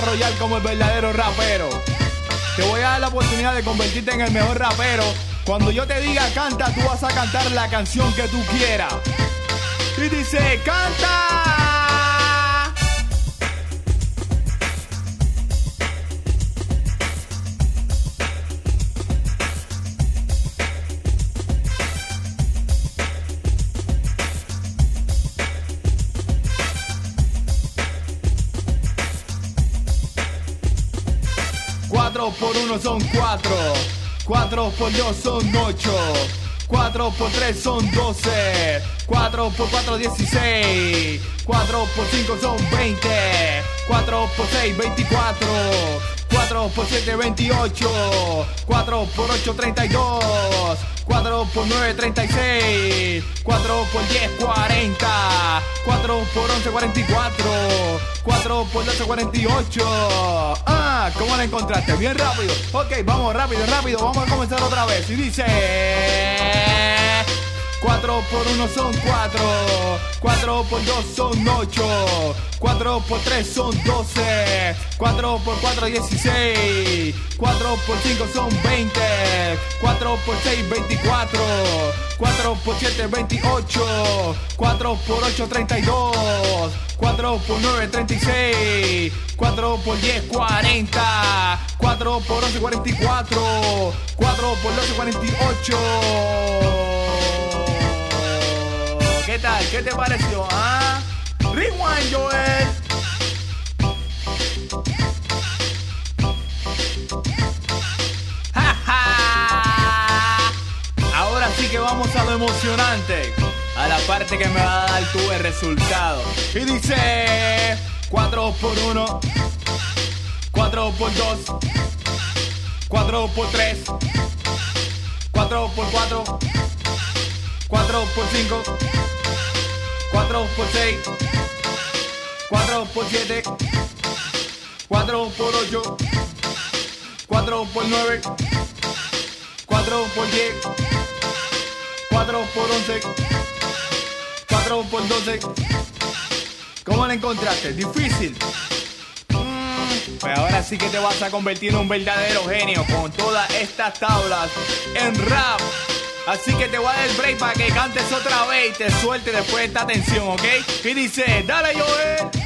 desarrollar como el verdadero rapero. Te voy a dar la oportunidad de convertirte en el mejor rapero. Cuando yo te diga canta, tú vas a cantar la canción que tú quieras. Y dice, ¡canta! 4 por 1 son 4, 4 por 2 son 8, 4 por 3 son 12, 4 por 4 16, 4 por 5 son 20, 4 por 6 24, 4 por 7 28, 4 por 8 32, 4 por 9 36, 4 por 10 40, 4 por 11 44, 4 por 12 48. ¿Cómo la encontraste? Bien rápido. Ok, vamos rápido, vamos a comenzar otra vez. Y dice 4 por 1 son 4, 4 por 2 son 8, 4 por 3 son 12, 4 por 4 16, 4 por 5 son 20, 4 por 6 24, 4 por 7 28, 4 por 8 32, 4 por 9 36, 4 por 10 40, 4 por 11 44, 4 por 12 48. ¿Qué tal? ¿Qué te pareció? Rewind, Joel. ¡Ja, ja! Ahora sí que vamos a lo emocionante, a la parte que me va a dar tú el resultado. Y dice 4 por 1, 4 por 2, 4 por 3, 4 por 4, 4 por 5, 4 por 6, 4 por 7, 4 por 8, 4 por 9, 4 por 10, 4 por 11, 4 por 12. ¿Cómo la encontraste? ¿Difícil? Pues ahora sí que te vas a convertir en un verdadero genio con todas estas tablas en rap. Así que te voy a dar el break para que cantes otra vez y te suelte después de esta tensión, ¿ok? Y dice, dale Joel.